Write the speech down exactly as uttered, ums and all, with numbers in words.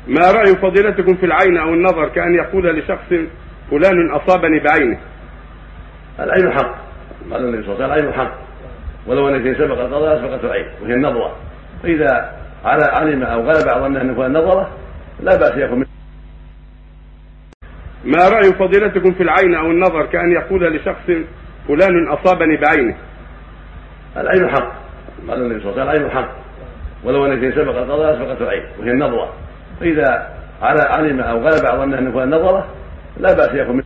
ما رأي فضيلتكم في العين أو النظر كأن يقول لشخص فلان أصابني بعينه؟ العين حق، قال النبي صلى الله عليه وسلم العين حق، ولو أن شيء سبق القضاء سبقت العين، وهي النظرة، فإذا علم أو غلب على ظنه أن فلان نظرة لا بأس يكون منه. ما رأي فضيلتكم في العين أو النظر كأن يقول لشخص فلان أصابني بعينه؟ العين حق، قال النبي صلى الله عليه وسلم العين حق، ولو أن شيء سبق القضاء سبقت العين، وهي النظرة، فإذا علم أو غلب على ظنه أن فلان نظرة لا بأس يكون منه.